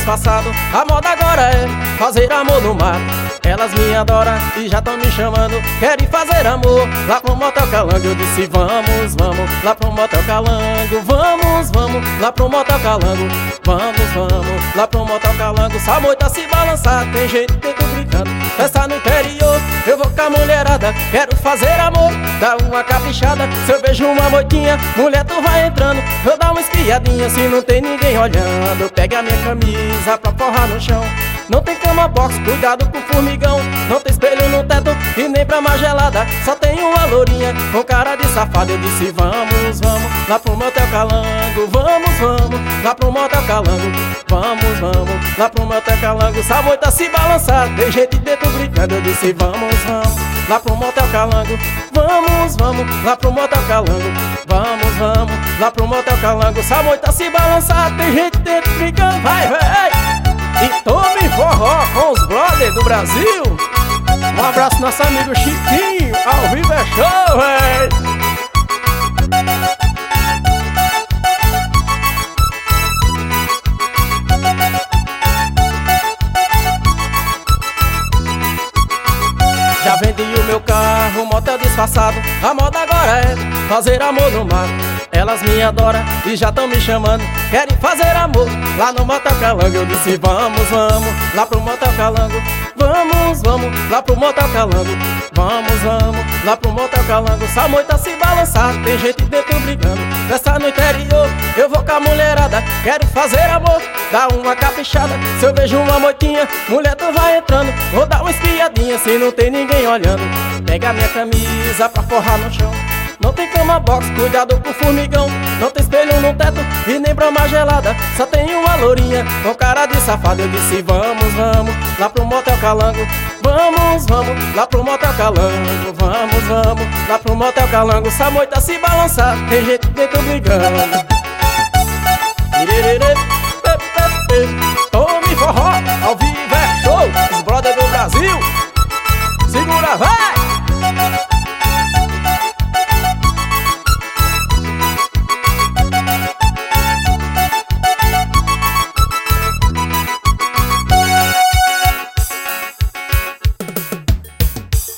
disfarçado, a moda agora é fazer amor no mar. Elas me adoram e já tão me chamando, querem fazer amor lá pro Motel Calango. Eu disse vamos, vamos lá pro Motel Calango. Vamos, vamos lá pro Motel Calango. Vamos, vamos lá pro Motel Calango. Só moita se balançar, tem gente que tô brincando. Festa no interior, eu vou com a mulherada, quero fazer amor, dá uma caprichada. Se eu vejo uma moitinha, mulher tu vai entrando, vou dar uma espiadinha se não tem ninguém olhando. Pega a minha camisa pra forrar no chão. Não tem cama box, cuidado com o formigão. Não tem espelho no teto e nem pra mais gelada. Só tem uma lourinha com cara de safada. Eu disse vamos, vamos lá pro Motel Calango. Vamos, vamos lá pro Motel Calango. Vamos, vamos lá pro Motel Calango. Só moita se balançar, tem gente dentro brincando. Eu disse vamos, vamos lá pro Motel Calango. Vamos, vamos lá pro Motel Calango. Vamos, vamos lá pro Motel Calango. Só moita se balançar, tem gente dentro brincando. Vai, vai! E tome forró com os brothers do Brasil. Um abraço nosso amigo Chiquinho, ao vivo é show, véi. Já vendi o meu carro, motel disfarçado, a moda agora é fazer amor no mar. Elas me adoram e já tão me chamando, querem fazer amor lá no Motel Calango. Eu disse vamos, vamos lá pro Motel Calango. Vamos, vamos lá pro Motel Calango. Vamos, vamos lá pro Motel Calango. Só moita se balançar, tem gente dentro brigando. Festa no interior, eu vou com a mulherada, quero fazer amor, dá uma caprichada. Se eu vejo uma moitinha, mulher tu vai entrando, vou dar uma espiadinha se não tem ninguém olhando. Pega a minha camisa pra forrar no chão. Não tem cama box, cuidado com o formigão. Não tem espelho no teto e nem brama gelada. Só tem uma lourinha com cara de safada. Eu disse vamos, vamos lá pro Motel Calango. Vamos, vamos lá pro Motel Calango. Vamos, vamos lá pro Motel Calango. Só moita se balançar, tem gente dentro brigando. Tome forró, ao vivo é show. Os brothers do Brasil, segura, vai!